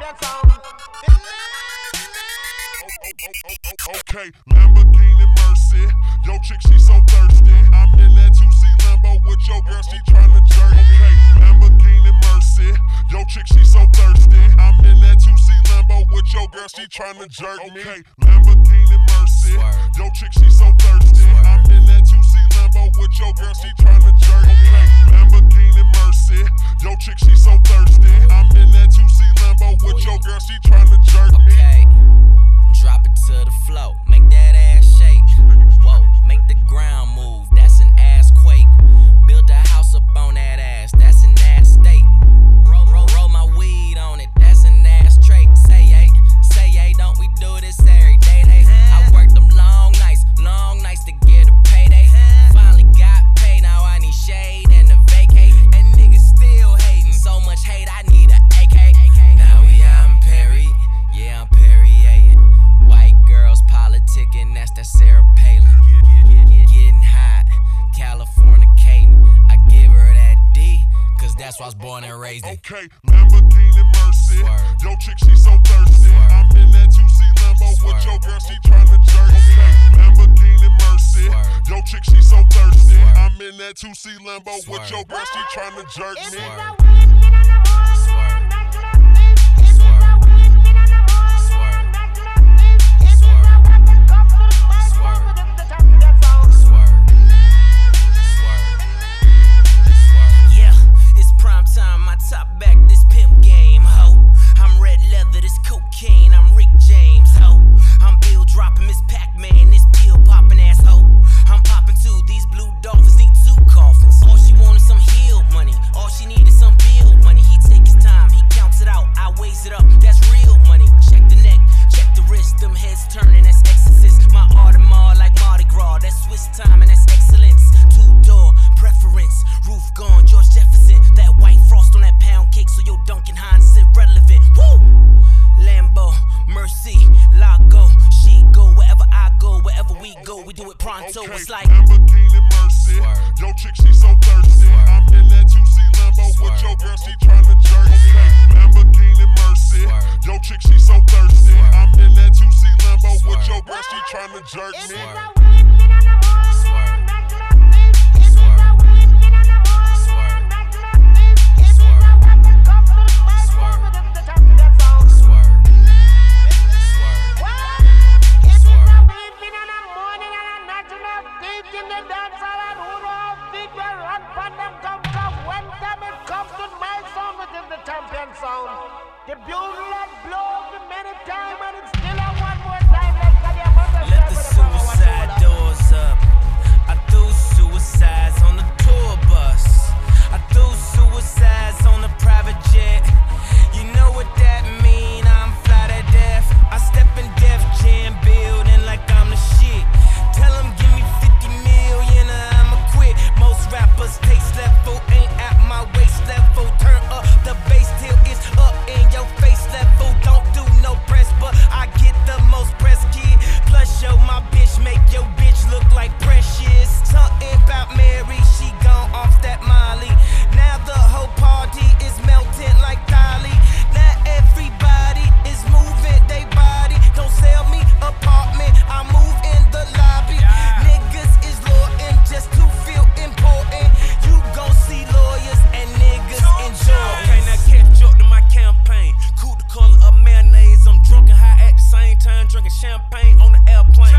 Okay, Lamborghini Mercy. Yo, chick, she so thirsty. I'm in that 2C Lambo with your girl, she tryna jerk me. Okay, Lamborghini Mercy. Yo, chick, she so thirsty. I'm in that 2C Lambo with your girl, she tryna jerk me. Okay, Lamborghini Mercy. Yo, chick, she so thirsty. I'm in that 2C Lambo with your girl, she tryna jerk me. Okay, Lamborghini Mercy. Yo, chick, she so thirsty. I'm in that 2C Lambo with your girl, she tryna jerk me. Okay. Drop it to the floor, make that ass shake. Whoa, make the ground move, that's an ass quake. Build a house up on that ass, that's an ass state. Roll my weed on it, that's an ass trait. Say yay, don't we do this every day? I worked them long nights to get a payday. Finally got paid, now I need shade and a vacate. And niggas still hating, so much hate, I need a AK. Now we out in Perry, yeah, I'm Perrier. White girls politicking, that's that Sarah Palin. Getting hot, Californicating. I give her that D, cause that's why I was born and raised in. Okay, Lamborghini Mercy. Yo, chick, she so thirsty. I'm in that 2C Lambo with your girl, she tryna jerk me. Okay, Lamborghini Mercy. Yo, chick, she so thirsty. I'm in that 2C Lambo with your girl, she tryna jerk me. Top back this pimp game, ho. I'm red leather, this cocaine, I'm Rick James, ho. I'm Bill dropping Miss Pac-Man, this pill popping ass, ho. I'm popping too, these blue dolphins need 2 coffins. All she wanted some healed money, all she needed some bill money. He take his time, he counts it out, I weighs it up, that's real money. Check the neck, check the wrist, them heads turning, that's exorcist. My Audemars like Mardi Gras, that's Swiss time and that's excellence. 2-door preference, roof gone, George Jefferson. That white frost on that pound cake, so your Duncan Hines is irrelevant. Woo! Lambo, Mercy, Lago, she go wherever I go, wherever we go, we do it pronto. Okay, it's like Lamborghini Mercy. Yo, chick, she so thirsty. I'm in that 2C Lambo with your girl, she tryna jerk me. Okay, Lamborghini Mercy. Yo, chick, she so thirsty. I'm in that 2C Lambo with your girl, she tryna jerk me. The bugle blows many times and it's still a one more time. Let the suicide doors up. I threw suicides on the tour bus. I threw suicides on the private jet. You know what that mean, I'm fly to death. I step in Def Jam building like I'm the shit. Tell them give me 50 million or I'ma quit. Most rappers taste level ain't at my waist level. Turn up the bass till it's up in your face level. Don't do no press, but I get the most press, kid. Plus yo, my bitch make your bitch look like Precious. Something about Mary, she gone off that Molly. Now the whole party is melting like Dolly. Now everybody is moving they body. Don't sell me apartment, I move in the lobby. Niggas is loyal just to feel important. You gon' see lawyers and niggas enjoy. Okay, now catch up to my campaign. Cool the color of mayonnaise. I'm drunk and high at the same time, drinking champagne on the airplane.